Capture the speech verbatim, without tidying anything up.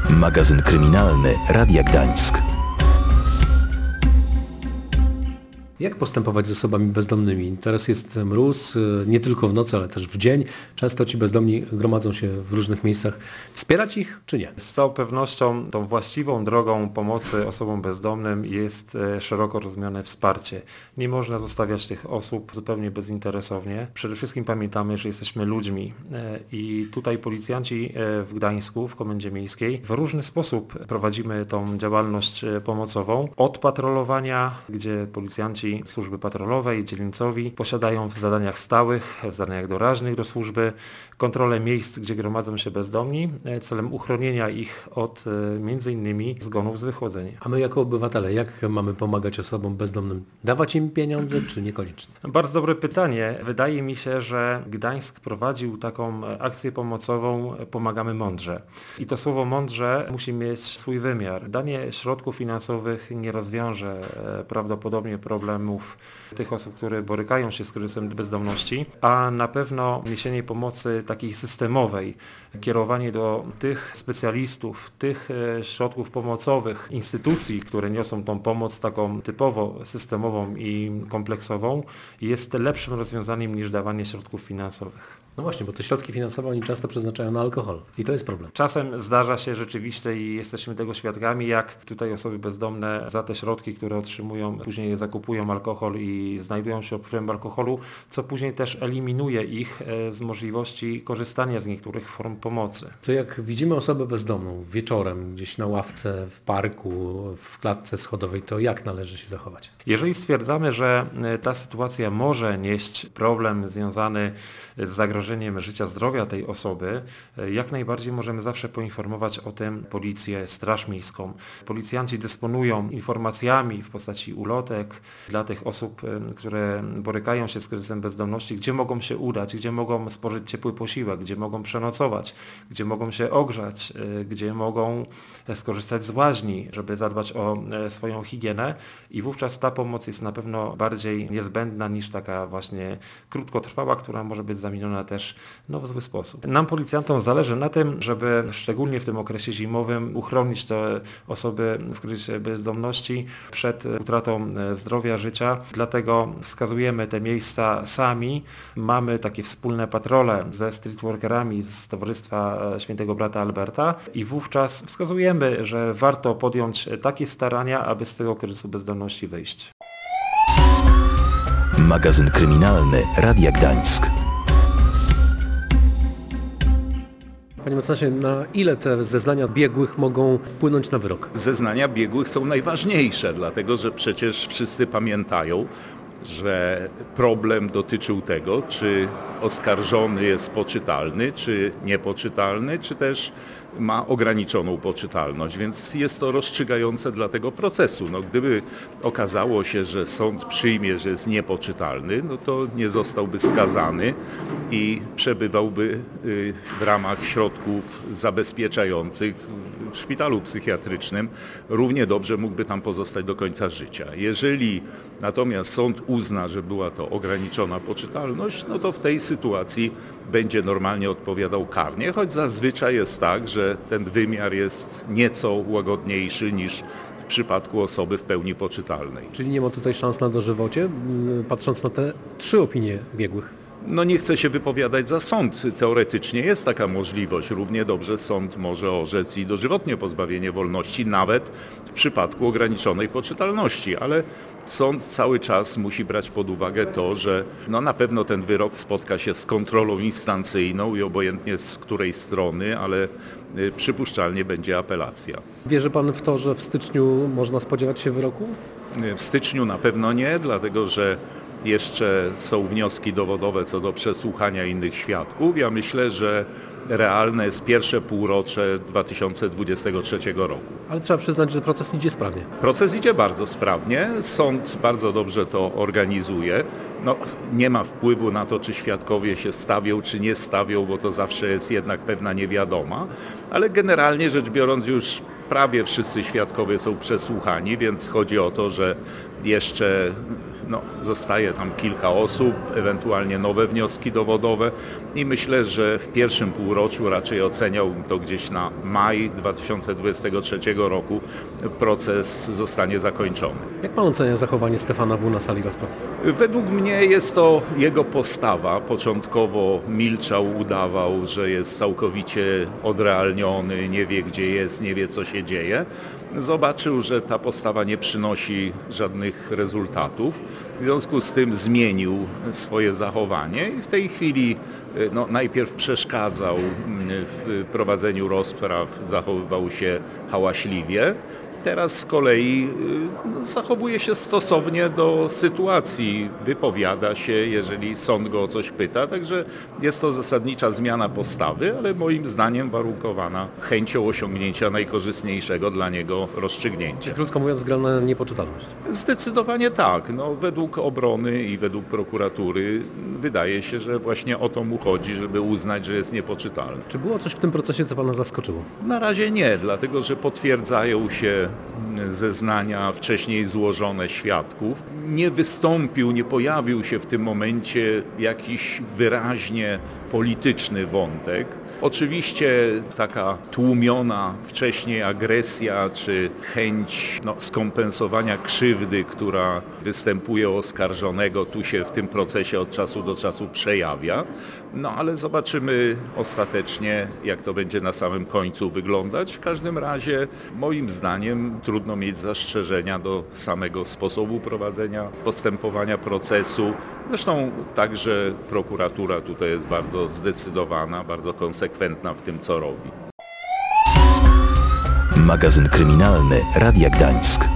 Magazyn kryminalny Radia Gdańsk. Jak postępować z osobami bezdomnymi? Teraz jest mróz, nie tylko w nocy, ale też w dzień. Często ci bezdomni gromadzą się w różnych miejscach. Wspierać ich, czy nie? Z całą pewnością tą właściwą drogą pomocy osobom bezdomnym jest szeroko rozumiane wsparcie. Nie można zostawiać tych osób zupełnie bezinteresownie. Przede wszystkim pamiętamy, że jesteśmy ludźmi i tutaj policjanci w Gdańsku, w Komendzie Miejskiej, w różny sposób prowadzimy tą działalność pomocową. Od patrolowania, gdzie policjanci służby patrolowej, dzielnicowi posiadają w zadaniach stałych, w zadaniach doraźnych do służby kontrolę miejsc, gdzie gromadzą się bezdomni, celem uchronienia ich od między innymi zgonów z wychłodzenia. A my jako obywatele, jak mamy pomagać osobom bezdomnym? Dawać im pieniądze, czy niekoniecznie? Bardzo dobre pytanie. Wydaje mi się, że Gdańsk prowadził taką akcję pomocową Pomagamy Mądrze. I to słowo mądrze musi mieć swój wymiar. Danie środków finansowych nie rozwiąże prawdopodobnie problemu tych osób, które borykają się z kryzysem bezdomności, a na pewno niesienie pomocy takiej systemowej, kierowanie do tych specjalistów, tych środków pomocowych, instytucji, które niosą tą pomoc taką typowo systemową i kompleksową, jest lepszym rozwiązaniem niż dawanie środków finansowych. No właśnie, bo te środki finansowe oni często przeznaczają na alkohol i to jest problem. Czasem zdarza się rzeczywiście i jesteśmy tego świadkami, jak tutaj osoby bezdomne za te środki, które otrzymują, później zakupują alkohol i znajdują się pod wpływem alkoholu, co później też eliminuje ich z możliwości korzystania z niektórych form pomocy. To jak widzimy osobę bezdomną wieczorem gdzieś na ławce, w parku, w klatce schodowej, to jak należy się zachować? Jeżeli stwierdzamy, że ta sytuacja może nieść problem związany z zagrożeniem życia, zdrowia tej osoby, jak najbardziej możemy zawsze poinformować o tym policję, straż miejską. Policjanci dysponują informacjami w postaci ulotek dla tych osób, które borykają się z kryzysem bezdomności, gdzie mogą się udać, gdzie mogą spożyć ciepły posiłek, gdzie mogą przenocować, gdzie mogą się ogrzać, gdzie mogą skorzystać z łaźni, żeby zadbać o swoją higienę i wówczas ta pomoc jest na pewno bardziej niezbędna niż taka właśnie krótkotrwała, która może być zamieniona też no, w zły sposób. Nam policjantom zależy na tym, żeby szczególnie w tym okresie zimowym uchronić te osoby w kryzysie bezdomności przed utratą zdrowia, życia. Dlatego wskazujemy te miejsca sami. Mamy takie wspólne patrole ze streetworkerami z Towarzystwa Świętego Brata Alberta i wówczas wskazujemy, że warto podjąć takie starania, aby z tego kryzysu bezdomności wyjść. Magazyn kryminalny Radia Gdańsk. Panie mecenasie, na ile te zeznania biegłych mogą wpłynąć na wyrok? Zeznania biegłych są najważniejsze, dlatego że przecież wszyscy pamiętają, że problem dotyczył tego, czy oskarżony jest poczytalny, czy niepoczytalny, czy też ma ograniczoną poczytalność, więc jest to rozstrzygające dla tego procesu. No, gdyby okazało się, że sąd przyjmie, że jest niepoczytalny, no to nie zostałby skazany i przebywałby w ramach środków zabezpieczających w szpitalu psychiatrycznym. Równie dobrze mógłby tam pozostać do końca życia. Jeżeli natomiast sąd uzna, że była to ograniczona poczytalność, no to w tej sytuacji będzie normalnie odpowiadał karnie, choć zazwyczaj jest tak, że ten wymiar jest nieco łagodniejszy niż w przypadku osoby w pełni poczytalnej. Czyli nie ma tutaj szans na dożywocie, patrząc na te trzy opinie biegłych? No nie chcę się wypowiadać za sąd. Teoretycznie jest taka możliwość. Równie dobrze sąd może orzec i dożywotnie pozbawienie wolności, nawet w przypadku ograniczonej poczytalności, ale sąd cały czas musi brać pod uwagę to, że no na pewno ten wyrok spotka się z kontrolą instancyjną i obojętnie z której strony, ale przypuszczalnie będzie apelacja. Wierzy pan w to, że w styczniu można spodziewać się wyroku? W styczniu na pewno nie, dlatego że jeszcze są wnioski dowodowe co do przesłuchania innych świadków. Ja myślę, że realne jest pierwsze półrocze dwa tysiące dwudziestego trzeciego roku. Ale trzeba przyznać, że proces idzie sprawnie. Proces idzie bardzo sprawnie. Sąd bardzo dobrze to organizuje. No, nie ma wpływu na to, czy świadkowie się stawią, czy nie stawią, bo to zawsze jest jednak pewna niewiadoma. Ale generalnie rzecz biorąc już prawie wszyscy świadkowie są przesłuchani, więc chodzi o to, że jeszcze no, zostaje tam kilka osób, ewentualnie nowe wnioski dowodowe i myślę, że w pierwszym półroczu raczej oceniałbym to gdzieś na maj dwa tysiące dwudziestego trzeciego roku proces zostanie zakończony. Jak pan ocenia zachowanie Stefana W. na sali rozpraw? Według mnie jest to jego postawa. Początkowo milczał, udawał, że jest całkowicie odrealniony, nie wie gdzie jest, nie wie co się dzieje. Zobaczył, że ta postawa nie przynosi żadnych rezultatów. W związku z tym zmienił swoje zachowanie i w tej chwili no, najpierw przeszkadzał w prowadzeniu rozpraw, zachowywał się hałaśliwie. Teraz z kolei no, zachowuje się stosownie do sytuacji, wypowiada się, jeżeli sąd go o coś pyta, także jest to zasadnicza zmiana postawy, ale moim zdaniem warunkowana chęcią osiągnięcia najkorzystniejszego dla niego rozstrzygnięcia. Krótko mówiąc, gra na niepoczytalność. Zdecydowanie tak. No, według obrony i według prokuratury wydaje się, że właśnie o to mu chodzi, żeby uznać, że jest niepoczytalny. Czy było coś w tym procesie, co pana zaskoczyło? Na razie nie, dlatego że potwierdzają się zeznania wcześniej złożone świadków. Nie wystąpił, nie pojawił się w tym momencie jakiś wyraźnie polityczny wątek. Oczywiście taka tłumiona wcześniej agresja czy chęć no, skompensowania krzywdy, która występuje u oskarżonego, tu się w tym procesie od czasu do czasu przejawia. No ale zobaczymy ostatecznie, jak to będzie na samym końcu wyglądać. W każdym razie moim zdaniem trudno mieć zastrzeżenia do samego sposobu prowadzenia postępowania procesu. Zresztą także prokuratura tutaj jest bardzo zdecydowana, bardzo konsekwentna w tym, co robi. Magazyn kryminalny Radia Gdańsk.